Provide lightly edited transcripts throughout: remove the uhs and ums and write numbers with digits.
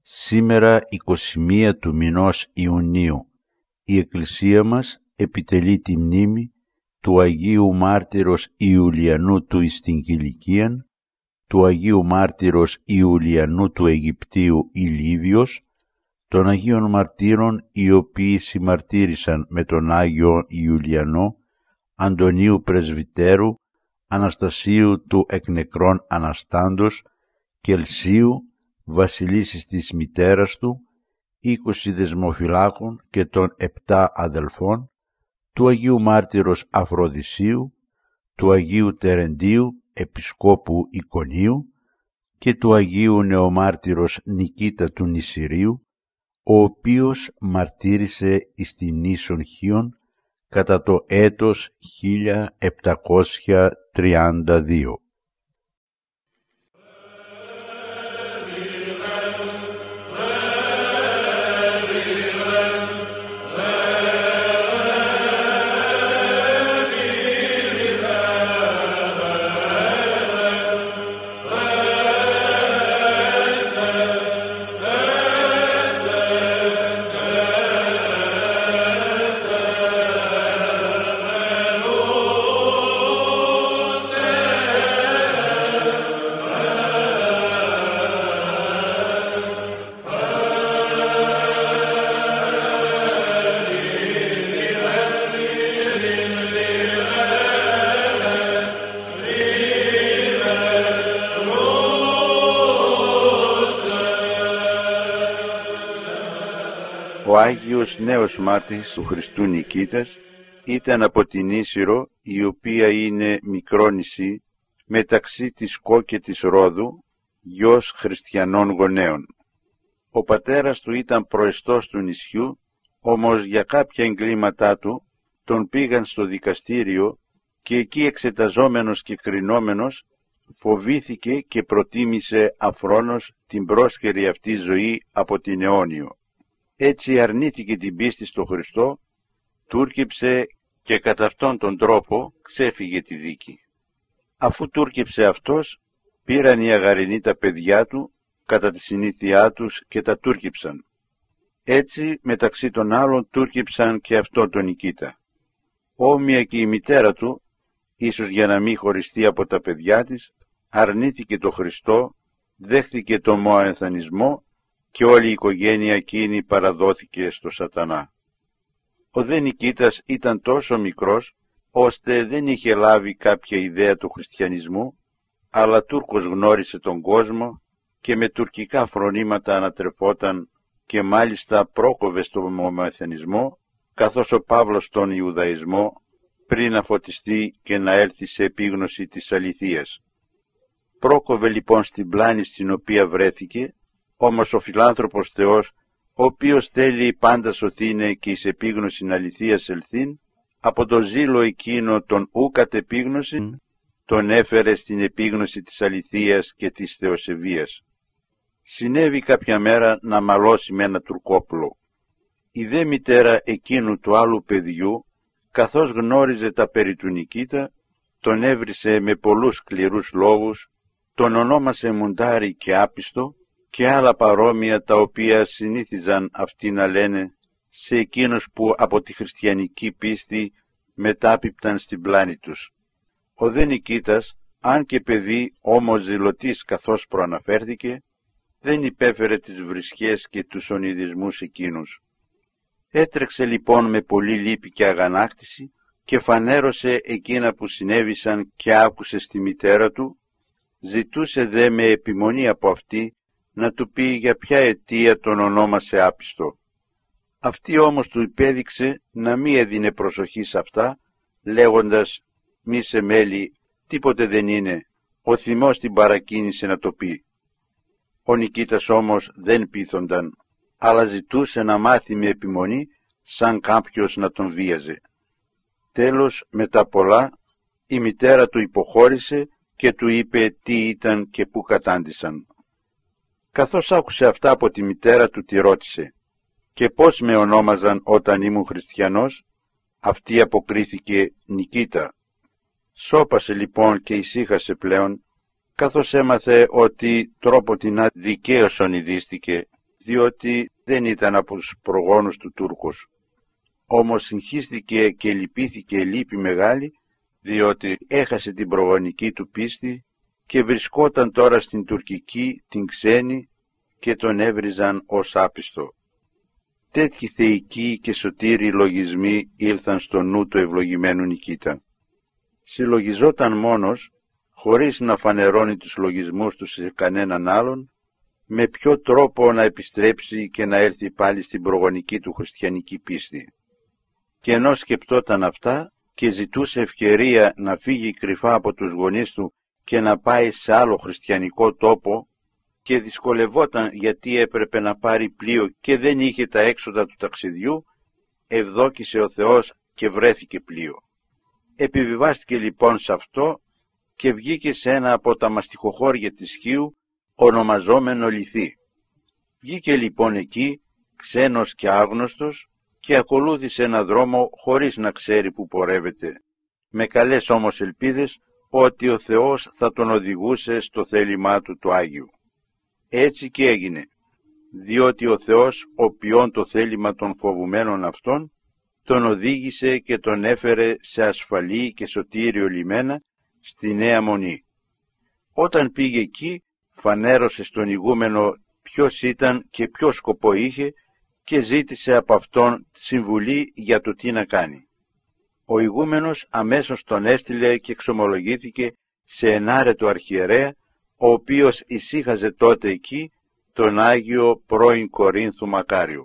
Σήμερα 21 του μηνός Ιουνίου η Εκκλησία μας επιτελεί τη μνήμη του Αγίου Μάρτυρος Ιουλιανού του στην Κιλικίαν, του Αγίου Μάρτυρος Ιουλιανού του Αιγυπτίου Ηλίβιος, των Αγίων Μαρτύρων οι οποίοι συμμαρτύρησαν με τον Άγιο Ιουλιανό, Αντωνίου Πρεσβυτέρου, Αναστασίου του εκ νεκρών Αναστάντος, Κελσίου, βασιλίσσης της μητέρας του, 20 δεσμοφυλάκων και των 7 αδελφών, του Αγίου Μάρτυρος Αφροδισίου, του Αγίου Τερεντίου, Επισκόπου Ικονίου και του Αγίου Νεομάρτυρος Νικήτα του Νησηρίου, ο οποίος μαρτύρησε εις την νήσον Χίον κατά το έτος 1732. Ο Άγιος Νέος Μάρτυρης του Χριστού Νικήτας ήταν από την Ίσυρο, η οποία είναι μικρό νησί μεταξύ της Κο και της Ρόδου, γιος χριστιανών γονέων. Ο πατέρας του ήταν προεστός του νησιού, όμως για κάποια εγκλήματά του τον πήγαν στο δικαστήριο και εκεί εξεταζόμενος και κρινόμενος φοβήθηκε και προτίμησε αφρόνως την πρόσχερη αυτή ζωή από την αιώνιο. Έτσι αρνήθηκε την πίστη στο Χριστό, τούρκεψε και κατά αυτόν τον τρόπο ξέφυγε τη δίκη. Αφού τούρκεψε αυτός, πήραν οι αγαρινοί τα παιδιά του κατά τη συνήθειά τους και τα τούρκεψαν. Έτσι μεταξύ των άλλων τούρκεψαν και αυτό τον Νικήτα. Όμοια και η μητέρα του, ίσως για να μην χωριστεί από τα παιδιά της, αρνήθηκε το Χριστό, δέχθηκε το μοαενθανισμό και όλη η οικογένεια εκείνη παραδόθηκε στο σατανά. Ο δε Νικήτας ήταν τόσο μικρός, ώστε δεν είχε λάβει κάποια ιδέα του χριστιανισμού, αλλά Τούρκος γνώρισε τον κόσμο και με τουρκικά φρονήματα ανατρεφόταν και μάλιστα πρόκοβε στον μοαενθανισμό, καθώς ο Παύλος τον Ιουδαϊσμό, πριν να φωτιστεί και να έλθει σε επίγνωση της αληθείας. Πρόκοβε λοιπόν στην πλάνη στην οποία βρέθηκε, όμως ο φιλάνθρωπος Θεός, ο οποίος θέλει πάντα σωθήνε και εις επίγνωσιν αληθείας ελθύν, από το ζήλο εκείνο τον ου κατ' επίγνωσιν, τον έφερε στην επίγνωση της αληθείας και της θεοσεβίας. Συνέβη κάποια μέρα να μαλώσει με ένα τουρκόπουλο. Η δε μητέρα εκείνου του άλλου παιδιού, καθώς γνώριζε τα περί του Νικήτα, τον έβρισε με πολλούς σκληρούς λόγους, τον ονόμασε μουντάρι και άπιστο, και άλλα παρόμοια τα οποία συνήθιζαν αυτοί να λένε σε εκείνους που από τη χριστιανική πίστη μετάπιπταν στην πλάνη τους. Ο δε Νικήτας, αν και παιδί όμως ζηλωτής καθώς προαναφέρθηκε, δεν υπέφερε τις βρισχές και τους ονειδισμούς εκείνους. Έτρεξε λοιπόν με πολύ λύπη και αγανάκτηση και φανέρωσε εκείνα που συνέβησαν και άκουσε στη μητέρα του, ζητούσε δε με επιμονή από αυτή να του πει για ποια αιτία τον ονόμασε άπιστο. Αυτή όμως του υπέδειξε να μη έδινε προσοχή σε αυτά, λέγοντας «Μη σε μέλη, τίποτε δεν είναι, ο θυμός την παρακίνησε να το πει». Ο Νικήτας όμως δεν πείθονταν, αλλά ζητούσε να μάθει με επιμονή σαν κάποιος να τον βίαζε. Τέλος, μετά πολλά, η μητέρα του υποχώρησε και του είπε τι ήταν και πού κατάντησαν. Καθώς άκουσε αυτά από τη μητέρα του, τη ρώτησε «Και πώς με ονόμαζαν όταν ήμουν χριστιανός?» Αυτή αποκρίθηκε «Νικήτα». Σώπασε λοιπόν και ησύχασε πλέον, καθώς έμαθε ότι τρόποτινά δικαίως ονειδίστηκε διότι δεν ήταν από τους προγόνους του Τούρκος. Όμως συγχύστηκε και λυπήθηκε λύπη μεγάλη, διότι έχασε την προγονική του πίστη και βρισκόταν τώρα στην τουρκική, την ξένη, και τον έβριζαν ως άπιστο. Τέτοιοι θεϊκοί και σωτήριοι λογισμοί ήλθαν στο νου του ευλογημένου Νικήτα. Συλλογιζόταν μόνος, χωρίς να φανερώνει τους λογισμούς του σε κανέναν άλλον, με ποιο τρόπο να επιστρέψει και να έλθει πάλι στην προγονική του χριστιανική πίστη. Και ενώ σκεπτόταν αυτά και ζητούσε ευκαιρία να φύγει κρυφά από τους γονείς του και να πάει σε άλλο χριστιανικό τόπο, και δυσκολευόταν γιατί έπρεπε να πάρει πλοίο και δεν είχε τα έξοδα του ταξιδιού, ευδόκησε ο Θεός και βρέθηκε πλοίο. Επιβιβάστηκε λοιπόν σε αυτό και βγήκε σε ένα από τα μαστιχοχώρια της Χίου, ονομαζόμενο Λυθή. Βγήκε λοιπόν εκεί, ξένος και άγνωστος, και ακολούθησε ένα δρόμο χωρίς να ξέρει που πορεύεται, με καλές όμως ελπίδες ότι ο Θεός θα τον οδηγούσε στο θέλημά του το Άγιο. Έτσι και έγινε, διότι ο Θεός, οποίον το θέλημα των φοβουμένων αυτών, τον οδήγησε και τον έφερε σε ασφαλή και σωτήριο λιμένα στη Νέα Μονή. Όταν πήγε εκεί, φανέρωσε στον ηγούμενο ποιος ήταν και ποιο σκοπό είχε και ζήτησε από αυτόν συμβουλή για το τι να κάνει. Ο ηγούμενος αμέσως τον έστειλε και εξομολογήθηκε σε ενάρετο αρχιερέα, ο οποίος ησύχαζε τότε εκεί τον Άγιο πρώην Κορίνθου Μακάριο.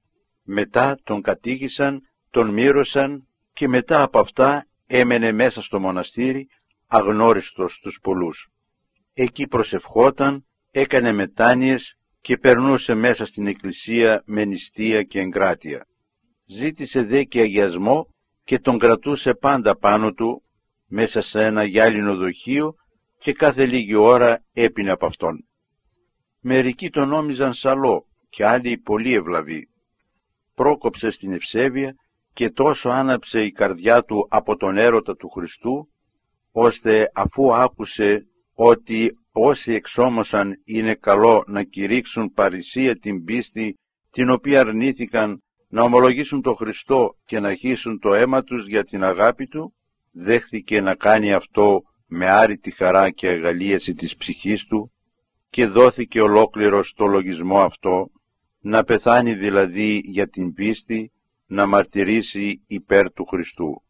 Μετά τον κατήγησαν, τον μοίρωσαν και μετά από αυτά έμενε μέσα στο μοναστήρι αγνώριστος στους πολλούς. Εκεί προσευχόταν, έκανε μετάνοιες και περνούσε μέσα στην εκκλησία με νηστεία και εγκράτεια. Ζήτησε δε και αγιασμό και τον κρατούσε πάντα πάνω του μέσα σε ένα γυάλινο δοχείο και κάθε λίγη ώρα έπινε από αυτόν. Μερικοί τον νόμιζαν σαλό και άλλοι πολύ ευλαβοί. Πρόκοψε στην ευσέβεια και τόσο άναψε η καρδιά του από τον έρωτα του Χριστού, ώστε αφού άκουσε ότι όσοι εξόμωσαν είναι καλό να κηρύξουν παρησία την πίστη την οποία αρνήθηκαν, να ομολογήσουν τον Χριστό και να χύσουν το αίμα τους για την αγάπη του, δέχθηκε να κάνει αυτό με άρρητη χαρά και αγαλίαση της ψυχής του και δόθηκε ολόκληρο στο λογισμό αυτό, να πεθάνει δηλαδή για την πίστη, να μαρτυρήσει υπέρ του Χριστού.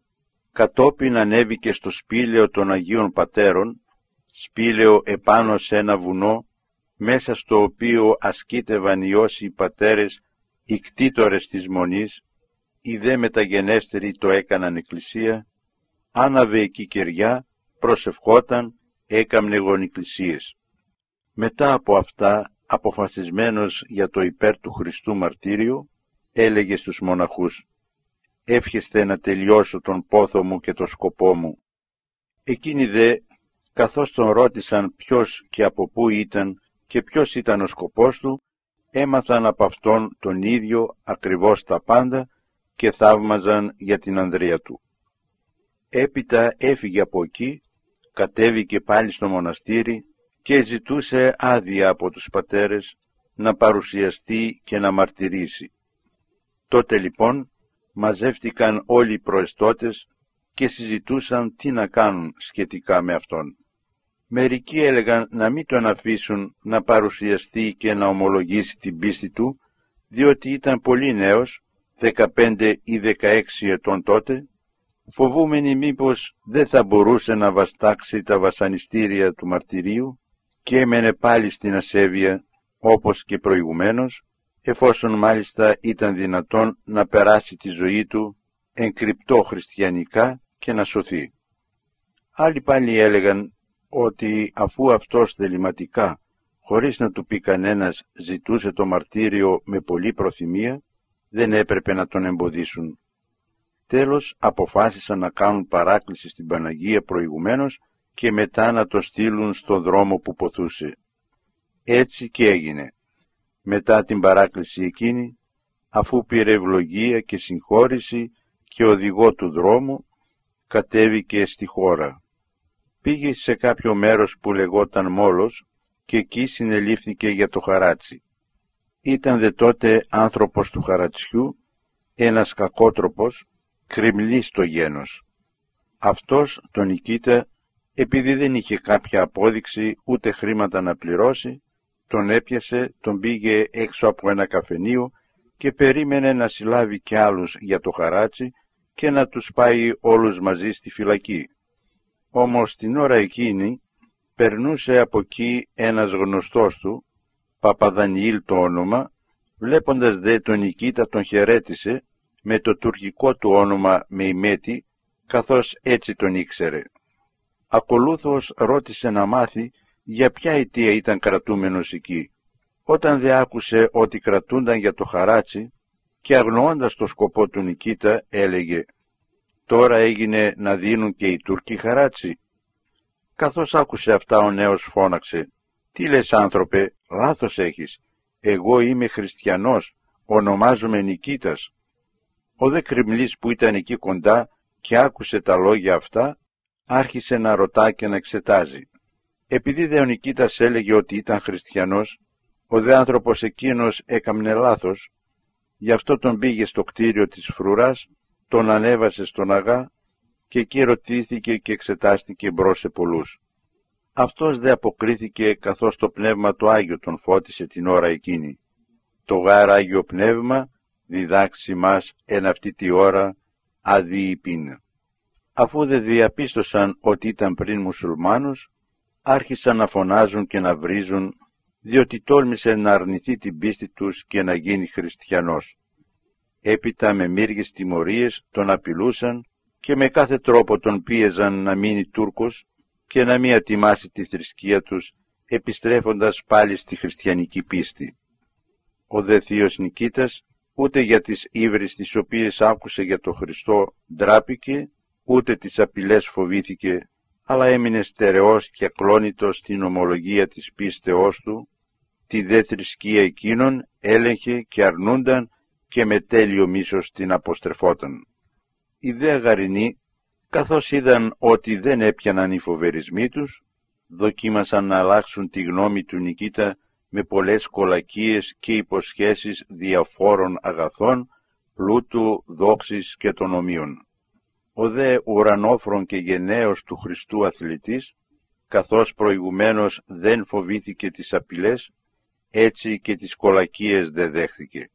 Κατόπιν ανέβηκε στο σπήλαιο των Αγίων Πατέρων, σπήλαιο επάνω σε ένα βουνό, μέσα στο οποίο ασκήτευαν οι όσοι πατέρες, οι κτήτορες της Μονής, οι δε μεταγενέστεροι το έκαναν εκκλησία, άναβε εκεί κεριά, προσευχόταν, έκαμνε γονικλησίες. Μετά από αυτά, αποφασισμένος για το υπέρ του Χριστού μαρτύριο, έλεγε στους μοναχούς: «Εύχεστε να τελειώσω τον πόθο μου και το σκοπό μου». Εκείνοι δε, καθώς τον ρώτησαν ποιος και από πού ήταν και ποιος ήταν ο σκοπός του, έμαθαν από αυτόν τον ίδιο ακριβώς τα πάντα και θαύμαζαν για την ανδρεία του. Έπειτα έφυγε από εκεί, κατέβηκε πάλι στο μοναστήρι και ζητούσε άδεια από τους πατέρες να παρουσιαστεί και να μαρτυρήσει. Τότε λοιπόν μαζεύτηκαν όλοι οι προεστώτες και συζητούσαν τι να κάνουν σχετικά με αυτόν. Μερικοί έλεγαν να μην τον αφήσουν να παρουσιαστεί και να ομολογήσει την πίστη του, διότι ήταν πολύ νέος, 15 ή 16 ετών τότε, φοβούμενοι μήπως δεν θα μπορούσε να βαστάξει τα βασανιστήρια του μαρτυρίου και έμενε πάλι στην ασέβεια όπως και προηγουμένως, εφόσον μάλιστα ήταν δυνατόν να περάσει τη ζωή του εγκρυπτό χριστιανικά και να σωθεί. Άλλοι πάλι έλεγαν ότι αφού αυτός θεληματικά, χωρίς να του πει κανένας, ζητούσε το μαρτύριο με πολλή προθυμία, δεν έπρεπε να τον εμποδίσουν. Τέλος αποφάσισαν να κάνουν παράκληση στην Παναγία προηγουμένως και μετά να το στείλουν στον δρόμο που ποθούσε. Έτσι και έγινε. Μετά την παράκληση εκείνη, αφού πήρε ευλογία και συγχώρηση και οδηγό του δρόμου, κατέβηκε στη χώρα. Πήγε σε κάποιο μέρος που λεγόταν Μόλος και εκεί συνελήφθηκε για το χαράτσι. Ήταν δε τότε άνθρωπος του χαρατσιού, ένας κακότροπος, κρυμλής στο γένος. Αυτός τον Νικήτα, επειδή δεν είχε κάποια απόδειξη ούτε χρήματα να πληρώσει, τον έπιασε, τον πήγε έξω από ένα καφενείο και περίμενε να συλλάβει κι άλλους για το χαράτσι και να τους πάει όλους μαζί στη φυλακή. Όμως την ώρα εκείνη περνούσε από εκεί ένας γνωστός του, Παπαδανιήλ το όνομα, βλέποντας δε τον Νικήτα τον χαιρέτησε με το τουρκικό του όνομα Μεϊμέτη, καθώς έτσι τον ήξερε. Ακολούθως ρώτησε να μάθει για ποια αιτία ήταν κρατούμενος εκεί. Όταν δε άκουσε ότι κρατούνταν για το χαράτσι και αγνοώντας το σκοπό του Νικήτα έλεγε «Τώρα έγινε να δίνουν και οι Τούρκοι χαράτσι». Καθώς άκουσε αυτά ο νέος φώναξε «Τι λες άνθρωπε, λάθος έχεις, εγώ είμαι χριστιανός, ονομάζομαι Νικήτας». Ο δε κρυμλής που ήταν εκεί κοντά και άκουσε τα λόγια αυτά, άρχισε να ρωτά και να εξετάζει. Επειδή δε ο Νικήτας έλεγε ότι ήταν χριστιανός, ο δε άνθρωπος εκείνος έκαμνε λάθος, γι' αυτό τον πήγε στο κτίριο της φρουράς, τον ανέβασε στον αγά και εκεί ρωτήθηκε και εξετάστηκε μπρος σε πολλούς. Αυτός δε αποκρίθηκε καθώς το Πνεύμα το Άγιο τον φώτισε την ώρα εκείνη. Το γάρ Άγιο Πνεύμα διδάξει μας εν αυτή τη ώρα αδιειπίν. Αφού δε διαπίστωσαν ότι ήταν πριν μουσουλμάνους, άρχισαν να φωνάζουν και να βρίζουν, διότι τόλμησε να αρνηθεί την πίστη τους και να γίνει χριστιανός. Έπειτα με μύριες τιμωρίες τον απειλούσαν και με κάθε τρόπο τον πίεζαν να μείνει Τούρκος και να μην ατιμάσει τη θρησκεία τους, επιστρέφοντας πάλι στη χριστιανική πίστη. Ο δε θείος Νικήτας ούτε για τις ύβρις τις οποίες άκουσε για τον Χριστό ντράπηκε, ούτε τις απειλές φοβήθηκε, αλλά έμεινε στερεός και ακλόνητος στην ομολογία της πίστεώς του, τη δε θρησκεία εκείνων έλεγχε και αρνούνταν και με τέλειο μίσος την αποστρεφόταν. Οι δε αγαρινοί, καθώς είδαν ότι δεν έπιαναν οι φοβερισμοί τους, δοκίμασαν να αλλάξουν τη γνώμη του Νικήτα με πολλές κολακίες και υποσχέσεις διαφόρων αγαθών, πλούτου, δόξης και των ομοίων. Ο δε ουρανόφρον και γενναίος του Χριστού αθλητής, καθώς προηγουμένως δεν φοβήθηκε τις απειλές, έτσι και τις κολακίες δεν δέχθηκε.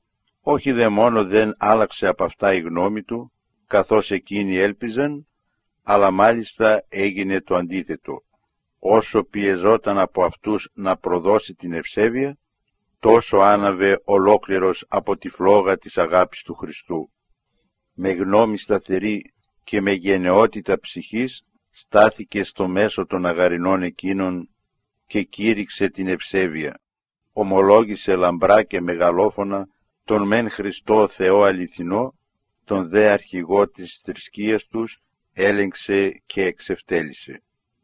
Όχι δε μόνο δεν άλλαξε από αυτά η γνώμη του, καθώς εκείνοι έλπιζαν, αλλά μάλιστα έγινε το αντίθετο. Όσο πιεζόταν από αυτούς να προδώσει την ευσέβεια, τόσο άναβε ολόκληρος από τη φλόγα της αγάπης του Χριστού. Με γνώμη σταθερή και με γενναιότητα ψυχής στάθηκε στο μέσο των αγαρινών εκείνων και κήρυξε την ευσέβεια. Ομολόγησε λαμπρά και μεγαλόφωνα τον μεν Χριστό Θεό αληθινό, τον δε αρχηγό της θρησκείας τους έλεγξε και εξευτέλισε.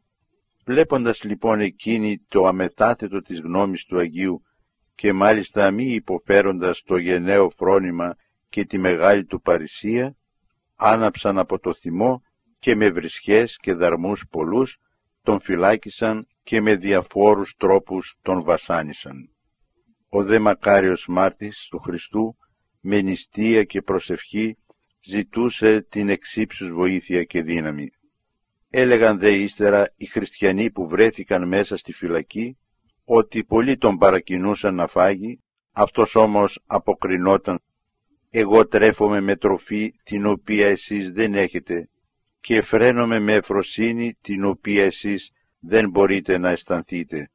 Βλέποντας λοιπόν εκείνη το αμεθάθετο της γνώμης του Αγίου και μάλιστα μη υποφέροντας το γενναίο φρόνημα και τη μεγάλη του παρησία, άναψαν από το θυμό και με βρισχές και δαρμούς πολλούς τον φυλάκισαν και με διαφόρους τρόπους τον βασάνισαν. Ο δε μακάριος μάρτης του Χριστού με νηστεία και προσευχή ζητούσε την εξύψους βοήθεια και δύναμη. Έλεγαν δε ύστερα οι χριστιανοί που βρέθηκαν μέσα στη φυλακή ότι πολλοί τον παρακινούσαν να φάγει, αυτός όμως αποκρινόταν «Εγώ τρέφομαι με τροφή την οποία εσείς δεν έχετε και φραίνομαι με ευφροσύνη την οποία εσείς δεν μπορείτε να αισθανθείτε».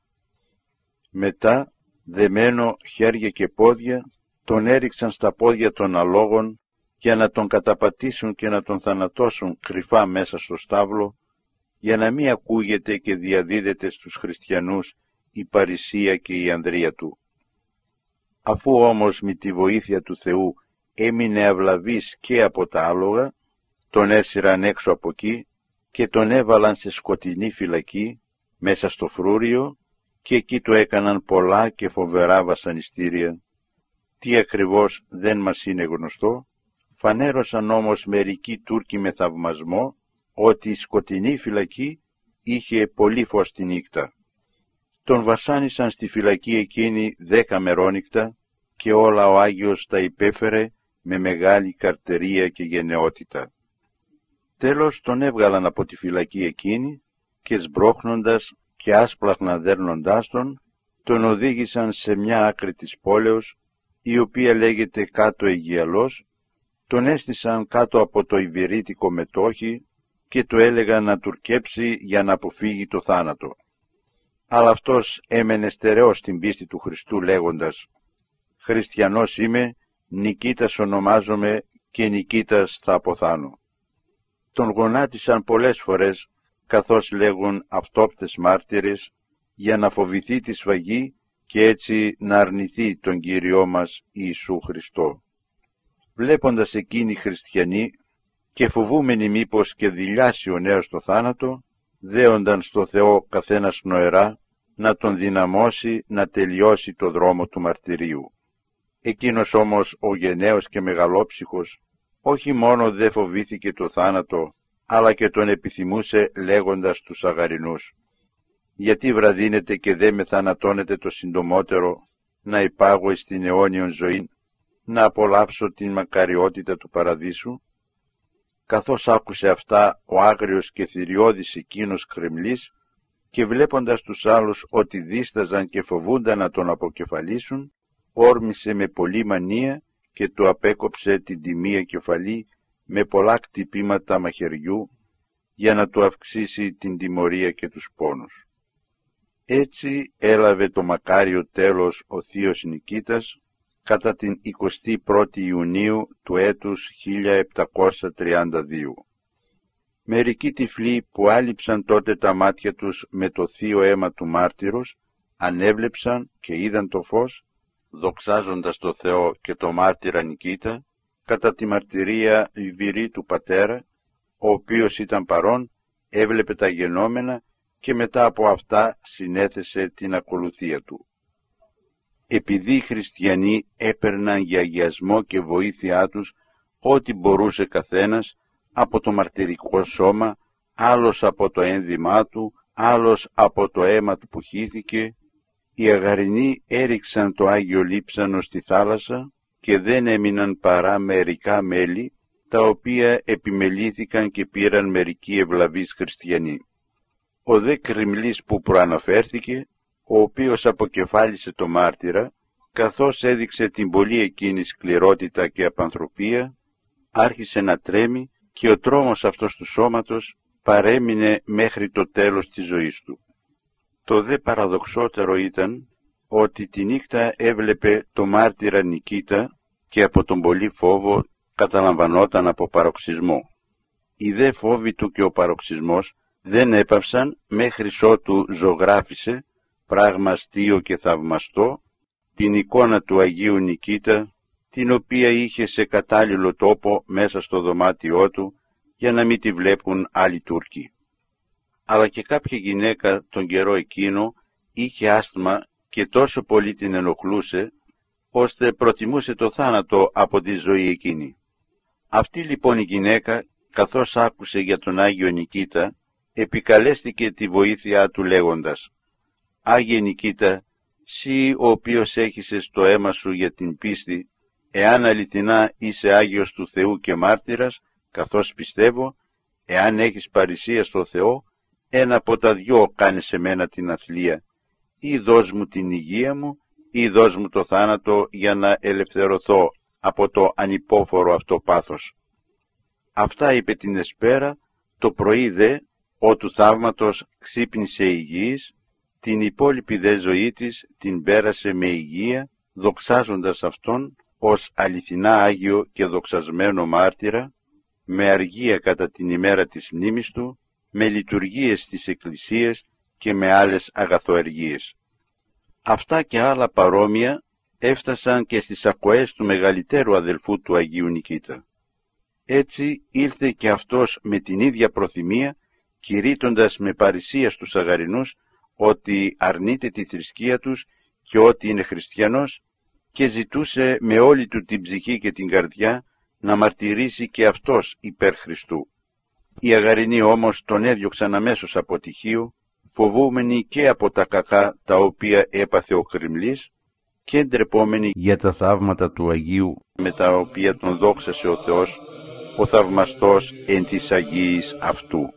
Μετά, δεμένο χέρια και πόδια, τον έριξαν στα πόδια των αλόγων για να τον καταπατήσουν και να τον θανατώσουν κρυφά μέσα στο στάβλο, για να μην ακούγεται και διαδίδεται στους χριστιανούς η παρησία και η ανδρεία του. Αφού όμως με τη βοήθεια του Θεού έμεινε αυλαβής και από τα άλογα, τον έσυραν έξω από εκεί και τον έβαλαν σε σκοτεινή φυλακή μέσα στο φρούριο και εκεί του έκαναν πολλά και φοβερά βασανιστήρια. Τι ακριβώς δεν μας είναι γνωστό, φανέρωσαν όμως μερικοί Τούρκοι με θαυμασμό ότι η σκοτεινή φυλακή είχε πολύ φως τη νύχτα. Τον βασάνισαν στη φυλακή εκείνη 10 μερόνυχτα και όλα ο Άγιος τα υπέφερε με μεγάλη καρτερία και γενναιότητα. Τέλος τον έβγαλαν από τη φυλακή εκείνη και σμπρώχνοντας και άσπλαχνα δέρνοντάς τον οδήγησαν σε μια άκρη της πόλεως, η οποία λέγεται κάτω Αιγιαλός, τον έστησαν κάτω από το Ιβερίτικο μετόχι και του έλεγαν να τουρκέψει για να αποφύγει το θάνατο. Αλλά αυτός έμενε στερεός στην πίστη του Χριστού λέγοντας «Χριστιανός είμαι, Νικήτας ονομάζομαι και Νικήτας θα αποθάνω». Τον γονάτισαν πολλές φορές, καθώς λέγουν αυτόπτες μάρτυρες, για να φοβηθεί τη σφαγή και έτσι να αρνηθεί τον Κύριό μας Ιησού Χριστό. Βλέποντας εκείνοι οι χριστιανοί και φοβούμενοι μήπως και δειλιάσει ο νέος το θάνατο, δέονταν στο Θεό καθένας νοερά να τον δυναμώσει να τελειώσει το δρόμο του μαρτυρίου. Εκείνος όμως ο γενναίος και μεγαλόψυχος όχι μόνο δεν φοβήθηκε το θάνατο, αλλά και τον επιθυμούσε λέγοντας τους αγαρινούς «Γιατί βραδύνετε και δεν με θανατώνετε το συντομότερο, να υπάγω στην αιώνιον ζωή, να απολαύσω την μακαριότητα του παραδείσου». Καθώς άκουσε αυτά ο άγριος και θηριώδης εκείνος Κρεμλής και βλέποντας τους άλλους ότι δίσταζαν και φοβούνταν να τον αποκεφαλίσουν, όρμησε με πολλή μανία και του απέκοψε την τιμία κεφαλή με πολλά κτυπήματα μαχαιριού για να του αυξήσει την τιμωρία και τους πόνους. Έτσι έλαβε το μακάριο τέλος ο θείος Νικήτας κατά την 21η Ιουνίου του έτους 1732. Μερικοί τυφλοί που άλυψαν τότε τα μάτια τους με το θείο αίμα του μάρτυρος, ανέβλεψαν και είδαν το φως, δοξάζοντας το Θεό και το μάρτυρα Νικήτα, κατά τη μαρτυρία βιβηρή του πατέρα, ο οποίος ήταν παρών, έβλεπε τα γενόμενα και μετά από αυτά συνέθεσε την ακολουθία του. Επειδή οι χριστιανοί έπαιρναν για αγιασμό και βοήθειά τους ό,τι μπορούσε καθένας, από το μαρτυρικό σώμα, άλλος από το ένδυμά του, άλλος από το αίμα του που χύθηκε, οι αγαρινοί έριξαν το Άγιο Λείψανο στη θάλασσα και δεν έμειναν παρά μερικά μέλη, τα οποία επιμελήθηκαν και πήραν μερικοί ευλαβείς χριστιανοί. Ο δε Κρεμλής που προαναφέρθηκε, ο οποίος αποκεφάλισε το μάρτυρα, καθώς έδειξε την πολύ εκείνη σκληρότητα και απανθρωπία, άρχισε να τρέμει και ο τρόμος αυτός του σώματος παρέμεινε μέχρι το τέλος της ζωής του. Το δε παραδοξότερο ήταν ότι τη νύχτα έβλεπε το μάρτυρα Νικήτα και από τον πολύ φόβο καταλαμβανόταν από παροξισμό. Οι δε φόβοι του και ο παροξισμός δεν έπαυσαν μέχρι ότου ζωγράφισε, πράγμα αστείο και θαυμαστό, την εικόνα του Αγίου Νικήτα, την οποία είχε σε κατάλληλο τόπο μέσα στο δωμάτιό του για να μην τη βλέπουν άλλοι Τούρκοι. Αλλά και κάποια γυναίκα τον καιρό εκείνο είχε άσθμα και τόσο πολύ την ενοχλούσε, ώστε προτιμούσε το θάνατο από τη ζωή εκείνη. Αυτή λοιπόν η γυναίκα, καθώς άκουσε για τον Άγιο Νικήτα, επικαλέστηκε τη βοήθειά του λέγοντας «Άγιε Νικήτα, σύ ο οποίος έχησες το αίμα σου για την πίστη, εάν αληθινά είσαι Άγιος του Θεού και μάρτυρας, καθώς πιστεύω, εάν έχεις παρησία στο Θεό, ένα από τα δυο κάνε σε μένα την αθλία, ή δώσ' μου την υγεία μου, ή δώσ' μου το θάνατο για να ελευθερωθώ από το ανυπόφορο αυτό πάθος». Αυτά είπε την εσπέρα, το πρωί δε, ο του θαύματος ξύπνησε υγιής, την υπόλοιπη δε ζωή της την πέρασε με υγεία, δοξάζοντας Αυτόν ως αληθινά Άγιο και δοξασμένο μάρτυρα, με αργία κατά την ημέρα της μνήμης του, με λειτουργίες στις εκκλησίες και με άλλες αγαθοεργίες. Αυτά και άλλα παρόμοια έφτασαν και στις ακοές του μεγαλύτερου αδελφού του Αγίου Νικήτα. Έτσι ήλθε και αυτός με την ίδια προθυμία, κηρύττοντας με παρησία στους αγαρινούς ότι αρνείται τη θρησκεία τους και ότι είναι χριστιανός, και ζητούσε με όλη του την ψυχή και την καρδιά να μαρτυρήσει και αυτός υπέρ Χριστού. Οι αγαρινοί όμως τον έδιωξαν αμέσως από τυχείο, φοβούμενοι και από τα κακά τα οποία έπαθε ο Κρεμλής, και ντρεπόμενοι για τα θαύματα του Αγίου, με τα οποία τον δόξασε ο Θεός, ο θαυμαστός εν της Αγίης αυτού.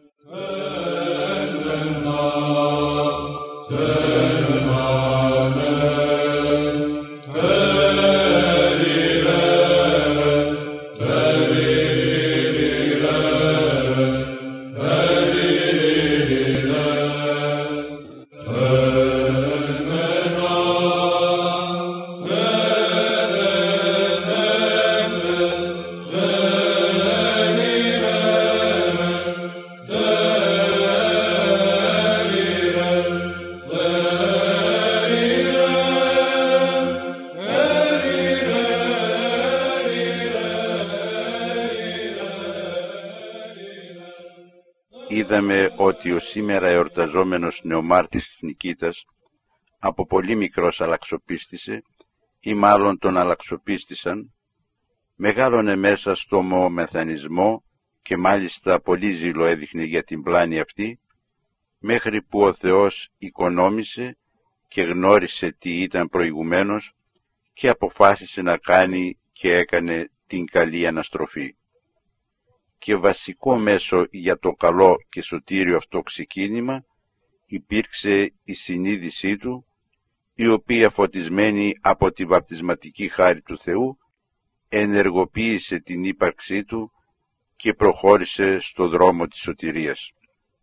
Είδαμε ότι ο σήμερα εορταζόμενος νεομάρτης της Νικήτας από πολύ μικρός αλλαξοπίστησε, ή μάλλον τον αλλαξοπίστησαν, μεγάλωνε μέσα στο μεθανισμό και μάλιστα πολύ ζήλο έδειχνε για την πλάνη αυτή, μέχρι που ο Θεός οικονόμησε και γνώρισε τι ήταν προηγουμένως και αποφάσισε να κάνει και έκανε την καλή αναστροφή. Και βασικό μέσο για το καλό και σωτήριο αυτό ξεκίνημα υπήρξε η συνείδησή του, η οποία φωτισμένη από τη βαπτισματική χάρη του Θεού ενεργοποίησε την ύπαρξή του και προχώρησε στο δρόμο της σωτηρίας.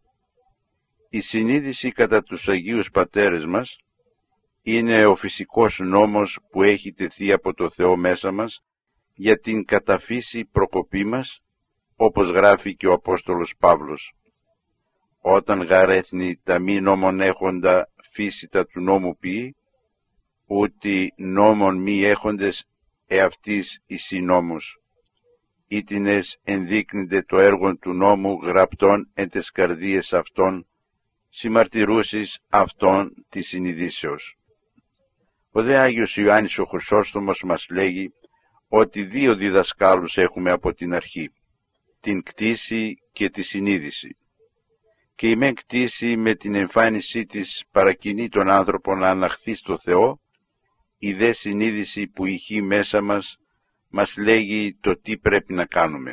Η συνείδηση κατά τους Αγίους Πατέρες μας είναι ο φυσικός νόμος που έχει τεθεί από το Θεό μέσα μας για την καταφύση προκοπή μας, όπως γράφει και ο Απόστολος Παύλος. Όταν γαρέθνη τα μη νόμον έχοντα φύσιτα του νόμου ποιεί, ούτε νόμον μη έχοντες εαυτής εις νόμους. Ήτινες ενδείκνυνται το έργο του νόμου γραπτών εν τες καρδίες αυτών, συμμαρτυρούσεις αυτών της συνειδήσεως. Ο δε Άγιος Ιωάννης ο Χρυσόστομος μας λέγει ότι δύο διδασκάλους έχουμε από την αρχή, την κτήση και τη συνείδηση. Και η μεν κτήση με την εμφάνισή της παρακινεί τον άνθρωπο να αναχθεί στο Θεό, η δε συνείδηση που ηχεί μέσα μας λέγει το τι πρέπει να κάνουμε.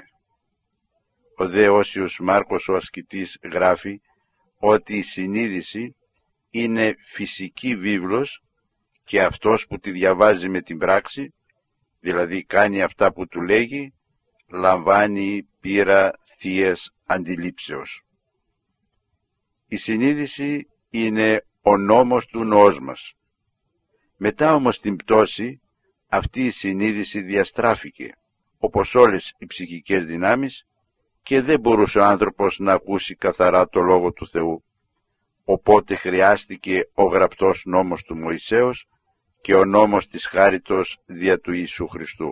Ο δε Όσιος Μάρκος ο ασκητής γράφει ότι η συνείδηση είναι φυσική βίβλος και αυτός που τη διαβάζει με την πράξη, δηλαδή κάνει αυτά που του λέγει, λαμβάνει πείρα θείας αντιλήψεως. Η συνείδηση είναι ο νόμος του νοός μας. Μετά όμως την πτώση, αυτή η συνείδηση διαστράφηκε, όπως όλες οι ψυχικές δυνάμεις, και δεν μπορούσε ο άνθρωπος να ακούσει καθαρά το Λόγο του Θεού. Οπότε χρειάστηκε ο γραπτός νόμος του Μωυσέως και ο νόμος της χάριτος δια του Ιησού Χριστού.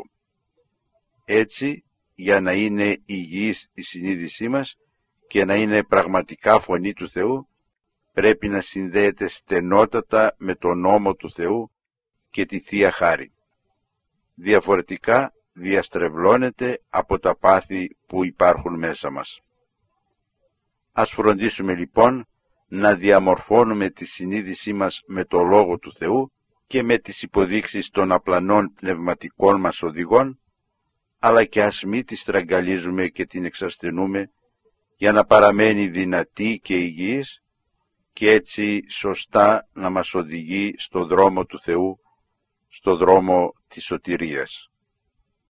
Έτσι, για να είναι υγιής η συνείδησή μας και να είναι πραγματικά φωνή του Θεού, πρέπει να συνδέεται στενότατα με τον νόμο του Θεού και τη Θεία Χάρη. Διαφορετικά διαστρεβλώνεται από τα πάθη που υπάρχουν μέσα μας. Ας φροντίσουμε λοιπόν να διαμορφώνουμε τη συνείδησή μας με το Λόγο του Θεού και με τις υποδείξεις των απλανών πνευματικών μας οδηγών, αλλά και ας μη τη στραγγαλίζουμε και την εξασθενούμε για να παραμένει δυνατή και υγιής και έτσι σωστά να μας οδηγεί στο δρόμο του Θεού, στο δρόμο της σωτηρίας.